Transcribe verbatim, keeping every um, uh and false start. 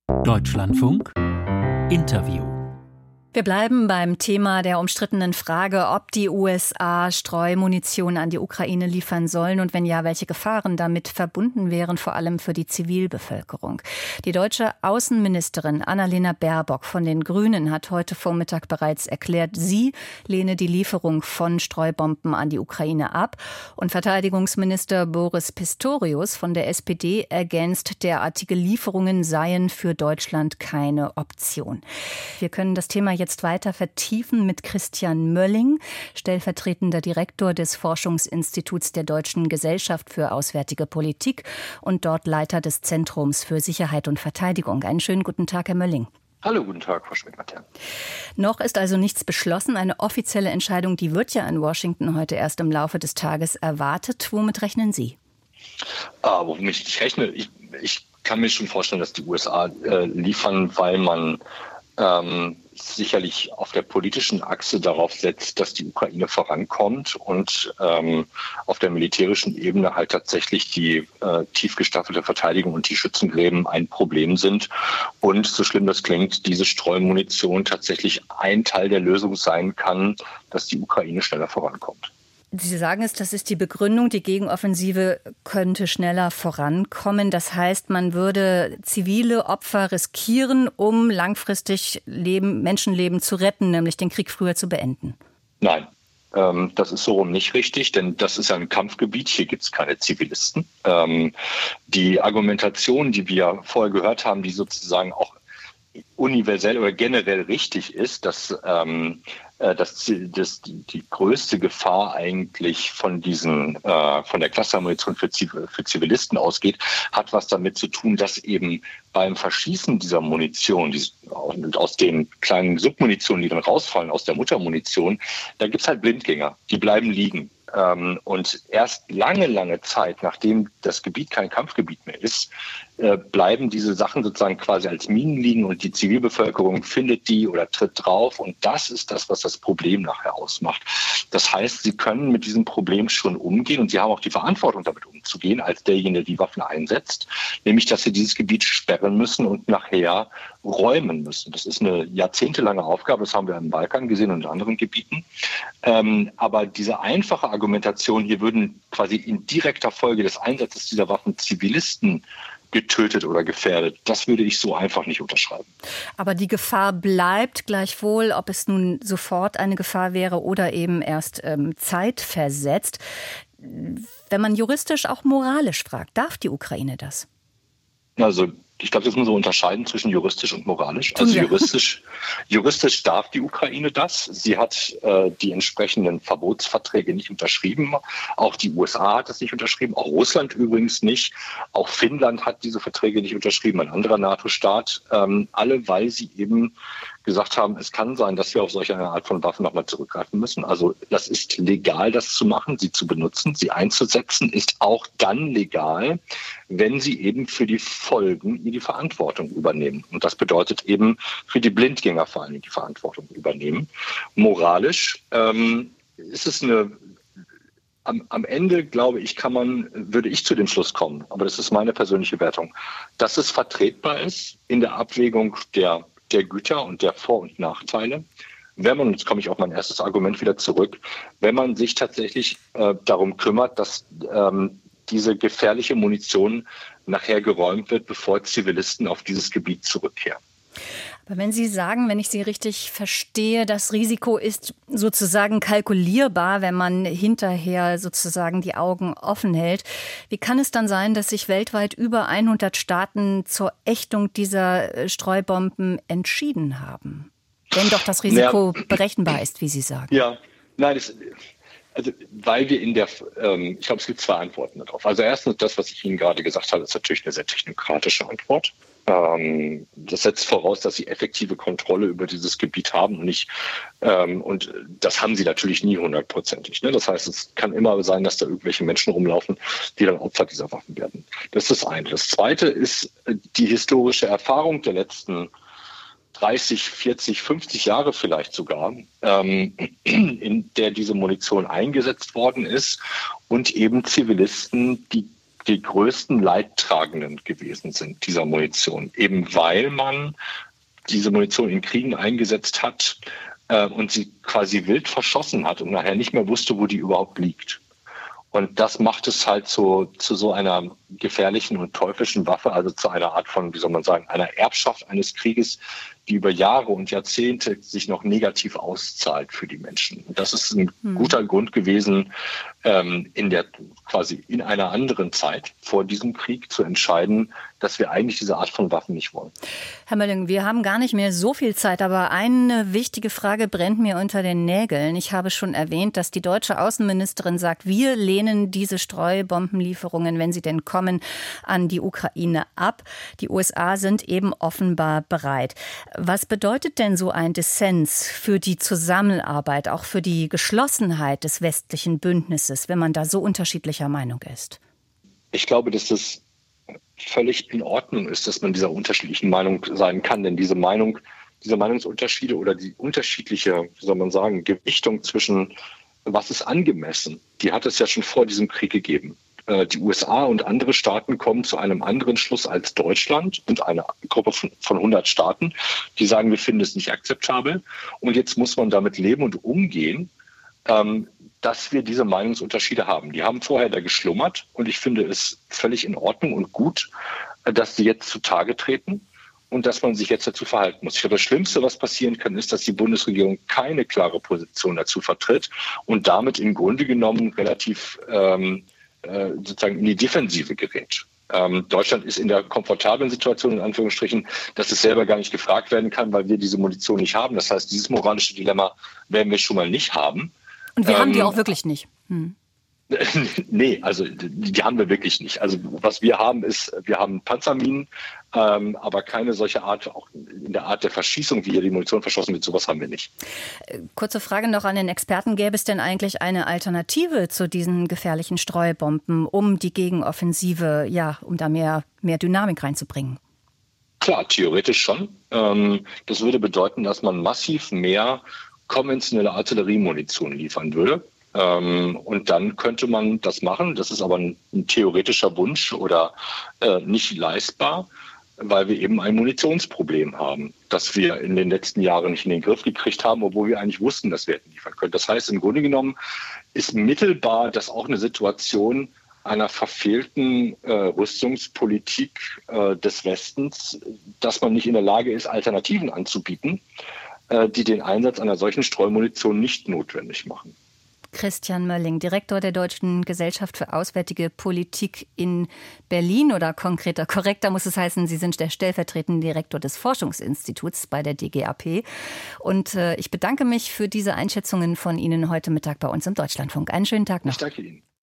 Deutschlandfunk Interview. Wir bleiben beim Thema der umstrittenen Frage, ob die U S A Streumunition an die Ukraine liefern sollen und wenn ja, welche Gefahren damit verbunden wären, vor allem für die Zivilbevölkerung. Die deutsche Außenministerin Annalena Baerbock von den Grünen hat heute Vormittag bereits erklärt, sie lehne die Lieferung von Streubomben an die Ukraine ab. Und Verteidigungsminister Boris Pistorius von der S P D ergänzt, derartige Lieferungen seien für Deutschland keine Option. Wir können das Thema jetzt weiter vertiefen mit Christian Mölling, stellvertretender Direktor des Forschungsinstituts der Deutschen Gesellschaft für Auswärtige Politik und dort Leiter des Zentrums für Sicherheit und Verteidigung. Einen schönen guten Tag, Herr Mölling. Hallo, guten Tag, Frau Schmidt-Mattern. Noch ist also nichts beschlossen. Eine offizielle Entscheidung, die wird ja in Washington heute erst im Laufe des Tages erwartet. Womit rechnen Sie? Ah, womit ich rechne? Ich, ich kann mir schon vorstellen, dass die U S A äh, liefern, weil man ähm, sicherlich auf der politischen Achse darauf setzt, dass die Ukraine vorankommt und ähm, auf der militärischen Ebene halt tatsächlich die äh, tief gestaffelte Verteidigung und die Schützengräben ein Problem sind. Und so schlimm das klingt, diese Streumunition tatsächlich ein Teil der Lösung sein kann, dass die Ukraine schneller vorankommt. Sie sagen es, das ist die Begründung, die Gegenoffensive könnte schneller vorankommen. Das heißt, man würde zivile Opfer riskieren, um langfristig Leben, Menschenleben zu retten, nämlich den Krieg früher zu beenden. Nein, ähm, das ist so rum nicht richtig, denn das ist ein Kampfgebiet, hier gibt es keine Zivilisten. Ähm, die Argumentation, die wir vorher gehört haben, die sozusagen auch universell oder generell richtig ist, dass ähm, dass, dass die größte Gefahr eigentlich von diesen äh, von der Clustermunition für, für Zivilisten ausgeht, hat was damit zu tun, dass eben beim Verschießen dieser Munition, die, aus den kleinen Submunitionen, die dann rausfallen aus der Muttermunition, da gibt es halt Blindgänger, die bleiben liegen. Ähm, und erst lange, lange Zeit, nachdem das Gebiet kein Kampfgebiet mehr ist, äh, bleiben diese Sachen sozusagen quasi als Minen liegen und die Zivilbevölkerung findet die oder tritt drauf. Und das ist das, was das Problem nachher ausmacht. Das heißt, sie können mit diesem Problem schon umgehen und sie haben auch die Verantwortung, damit umzugehen, als derjenige, der die Waffen einsetzt, nämlich, dass sie dieses Gebiet sperren müssen und nachher räumen müssen. Das ist eine jahrzehntelange Aufgabe, das haben wir im Balkan gesehen und in anderen Gebieten. Ähm, aber diese einfache Argumentation, hier würden quasi in direkter Folge des Einsatzes dieser Waffen Zivilisten getötet oder gefährdet, das würde ich so einfach nicht unterschreiben. Aber die Gefahr bleibt gleichwohl, ob es nun sofort eine Gefahr wäre oder eben erst ähm, zeitversetzt. Wenn man juristisch, auch moralisch fragt, darf die Ukraine das? Also ich glaube, das muss man so unterscheiden zwischen juristisch und moralisch. Also juristisch, juristisch darf die Ukraine das. Sie hat äh, die entsprechenden Verbotsverträge nicht unterschrieben. Auch die U S A hat das nicht unterschrieben. Auch Russland übrigens nicht. Auch Finnland hat diese Verträge nicht unterschrieben, ein anderer NATO-Staat. Ähm, alle, weil sie eben gesagt haben, es kann sein, dass wir auf solch eine Art von Waffen nochmal zurückgreifen müssen. Also das ist legal, das zu machen, sie zu benutzen, sie einzusetzen, ist auch dann legal, wenn sie eben für die Folgen die Verantwortung übernehmen. Und das bedeutet eben für die Blindgänger vor allem die Verantwortung übernehmen. Moralisch ähm, ist es eine Am, am Ende, glaube ich, kann man, würde ich zu dem Schluss kommen, aber das ist meine persönliche Wertung, dass es vertretbar ist in der Abwägung der, der Güter und der Vor- und Nachteile. Wenn man, jetzt komme ich auf mein erstes Argument wieder zurück, wenn man sich tatsächlich äh, darum kümmert, dass ähm, diese gefährliche Munition nachher geräumt wird, bevor Zivilisten auf dieses Gebiet zurückkehren. Aber wenn Sie sagen, wenn ich Sie richtig verstehe, das Risiko ist sozusagen kalkulierbar, wenn man hinterher sozusagen die Augen offen hält. Wie kann es dann sein, dass sich weltweit über hundert Staaten zur Ächtung dieser Streubomben entschieden haben? Wenn doch das Risiko ja. berechenbar ist, wie Sie sagen. Ja, nein, das, also weil wir in der, ähm, ich glaube, es gibt zwei Antworten darauf. Also erstens, das, was ich Ihnen gerade gesagt habe, ist natürlich eine sehr technokratische Antwort. Ähm, das setzt voraus, dass sie effektive Kontrolle über dieses Gebiet haben und nicht, ähm, und das haben sie natürlich nie hundertprozentig. Ne? Das heißt, es kann immer sein, dass da irgendwelche Menschen rumlaufen, die dann Opfer dieser Waffen werden. Das ist das eine. Das zweite ist die historische Erfahrung der letzten dreißig, vierzig, fünfzig Jahre vielleicht sogar, ähm, in der diese Munition eingesetzt worden ist und eben Zivilisten die die größten Leidtragenden gewesen sind dieser Munition, eben weil man diese Munition in Kriegen eingesetzt hat äh, und sie quasi wild verschossen hat und nachher nicht mehr wusste, wo die überhaupt liegt. Und das macht es halt so, zu so einer gefährlichen und teuflischen Waffe, also zu einer Art von, wie soll man sagen, einer Erbschaft eines Krieges, die über Jahre und Jahrzehnte sich noch negativ auszahlt für die Menschen. Und das ist ein hm. guter Grund gewesen, ähm, in der quasi in einer anderen Zeit vor diesem Krieg zu entscheiden, dass wir eigentlich diese Art von Waffen nicht wollen. Herr Mölling, wir haben gar nicht mehr so viel Zeit, aber eine wichtige Frage brennt mir unter den Nägeln. Ich habe schon erwähnt, dass die deutsche Außenministerin sagt, wir lehnen diese Streubombenlieferungen, wenn sie denn kommen, an die Ukraine ab. Die U S A sind eben offenbar bereit. Was bedeutet denn so ein Dissens für die Zusammenarbeit, auch für die Geschlossenheit des westlichen Bündnisses, wenn man da so unterschiedlicher Meinung ist? Ich glaube, dass das völlig in Ordnung ist, dass man dieser unterschiedlichen Meinung sein kann. Denn diese Meinung, diese Meinungsunterschiede oder die unterschiedliche, wie soll man sagen, Gewichtung zwischen was ist angemessen, die hat es ja schon vor diesem Krieg gegeben. Die U S A und andere Staaten kommen zu einem anderen Schluss als Deutschland und eine Gruppe von, von hundert Staaten, die sagen, wir finden es nicht akzeptabel. Und jetzt muss man damit leben und umgehen, ähm, dass wir diese Meinungsunterschiede haben. Die haben vorher da geschlummert und ich finde es völlig in Ordnung und gut, dass sie jetzt zutage treten und dass man sich jetzt dazu verhalten muss. Ich glaube, das Schlimmste, was passieren kann, ist, dass die Bundesregierung keine klare Position dazu vertritt und damit im Grunde genommen relativ ähm, äh, sozusagen in die Defensive gerät. Ähm, Deutschland ist in der komfortablen Situation, in Anführungsstrichen, dass es selber gar nicht gefragt werden kann, weil wir diese Munition nicht haben. Das heißt, dieses moralische Dilemma werden wir schon mal nicht haben. Und wir ähm, haben die auch wirklich nicht. Hm. Nee, also die, die haben wir wirklich nicht. Also was wir haben ist, wir haben Panzerminen, ähm, aber keine solche Art, auch in der Art der Verschießung, wie hier die Munition verschossen wird, sowas haben wir nicht. Kurze Frage noch an den Experten. Gäbe es denn eigentlich eine Alternative zu diesen gefährlichen Streubomben, um die Gegenoffensive, ja, um da mehr, mehr Dynamik reinzubringen? Klar, theoretisch schon. Ähm, das würde bedeuten, dass man massiv mehr konventionelle Artilleriemunition liefern würde. Ähm, und dann könnte man das machen. Das ist aber ein, ein theoretischer Wunsch oder äh, nicht leistbar, weil wir eben ein Munitionsproblem haben, das wir in den letzten Jahren nicht in den Griff gekriegt haben, obwohl wir eigentlich wussten, dass wir hätten liefern können. Das heißt, im Grunde genommen ist mittelbar das auch eine Situation einer verfehlten äh, Rüstungspolitik äh, des Westens, dass man nicht in der Lage ist, Alternativen anzubieten, äh, die den Einsatz einer solchen Streumunition nicht notwendig machen. Christian Mölling, Direktor der Deutschen Gesellschaft für Auswärtige Politik in Berlin oder konkreter, korrekter muss es heißen, Sie sind der stellvertretende Direktor des Forschungsinstituts bei der D G A P. Und äh, ich bedanke mich für diese Einschätzungen von Ihnen heute Mittag bei uns im Deutschlandfunk. Einen schönen Tag noch. Ich danke Ihnen.